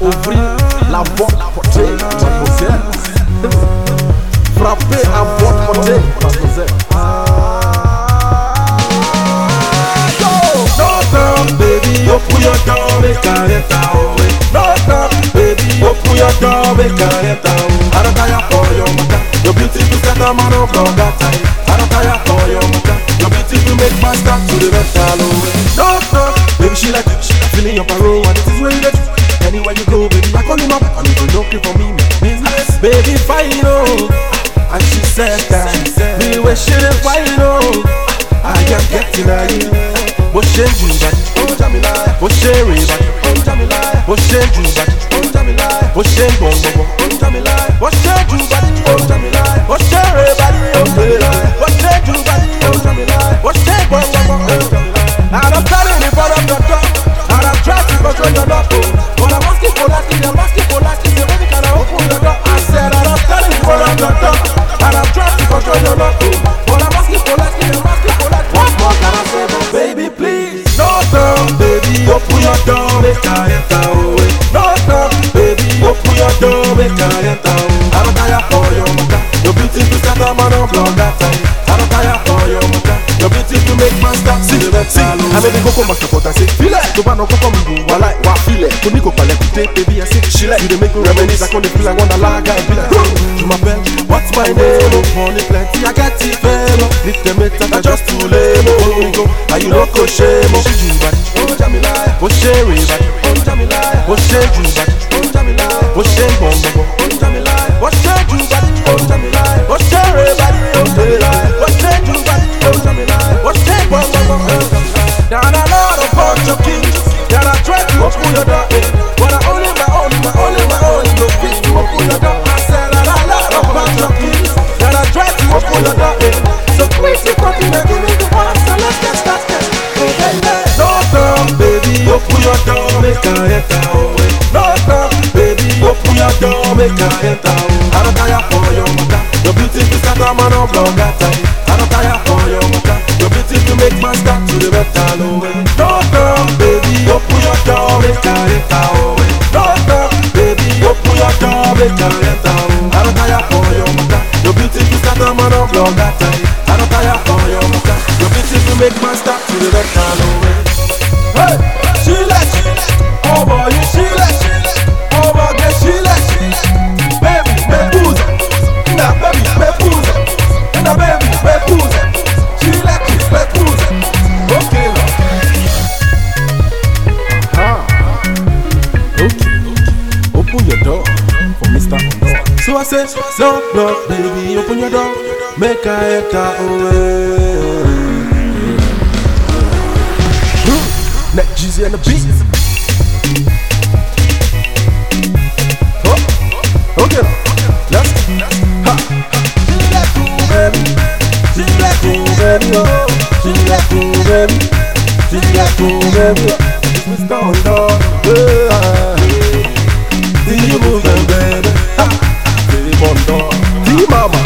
ouvrir la porte portée, mademoiselle. Frapper à porte portée, mademoiselle. No time, baby, open your door, make I enter away. No time, baby, open your door, make I enter away. I don't tire for your matter. Your beautiful set a man of love that time. I don't tire for your matter. Your beautiful make my start to the rental away. No time, baby, she like feeling your parole and it is where you get. Anywhere you go, baby, I call him up. And if you don't care for me, business, baby, fine, oh. And she said that, me wish she didn't fine, oh. I am getting at you. What shame you back? Oh, Jamila. What shame you back? Oh, Jamila. What shame you back? Oh, Jamila. What shame you back? Oh, Jamila. What shame you back? Oh, Jamila. What shame everybody? Oh, Jamila. What shame you back? Oh, Jamila. What shame you back? Oh, Jamila. And I'm standing in front of the door, and I'm trying to control your love. But I'm asking for last, I'm asking for last. You baby, can I open the door? I said, and I'm standing in front of the door, and I'm trying to control your love. But I'm asking for last, I'm asking for last. What more can I say? Baby, please. No time, baby, open your door, make I enter away. No time, baby, open your door, make I enter away. I don't tire for your matter. Your beautiful set a man of love that time. I don't tire for your matter. Your beautiful make man start to the rental. I made the coco master for that say, feel it. No one no come go, I like what feel it. When you go palette, baby, I say, she like you to make me reminisce. I can't feel like one lager and be like, to my bell, what's my name? Oh, money plenty, I got it, fellow. Lift them it, I just too lame. Oh, we go, and you don't go shame. Oh, she you back, oh, Jamila. Oh, Sherry back, oh, Jamila. Oh, Sherry you back, oh, Jamila. Oh, Sherry bomb, oh, Jamila. Oh, Sherry you back, oh, Jamila. Oh, Sherry back, oh, Jamila. Oh, Sherry you back, oh, Jamila. Oh, Sherry bomb, oh, Jamila. Down a lot of bunch of kings that I try to open your door, but I only my own, no fit to open your door. I said that a lot of bunch of kings that I try to open your door, so please you continue to give me the one, so let's get started. Oh baby, no time, baby, open your door, make I enter away. No time, baby, open your door, make I enter away. I don't tire for your matter. Your beautiful set a man of love that time. I don't tire for your matter. Your beautiful make man start to the rental away. No time, baby, open your door, make I enter away. No time, baby, open your door, make I enter away. I don't tire for your matter. Your beautiful set a man of love that time. I don't tire for your matter. Your beautiful make man start to the rental away. Hey, she like, oh boy, you she like, oh boy, get she like, baby, me booze, na baby, me booze, na baby, me booze, she like, me booze, okay, okay, open your door for Mr. Door. So I say, no, no, baby, open your door, make I enter away. Neck Jeezy and the beat. Oh, okay, let's ha. She like you, baby. She like you, baby. Oh, she like you, baby. She like you, baby. It's Mr. Door. See you moving, baby. Ha, baby, Door. See mama.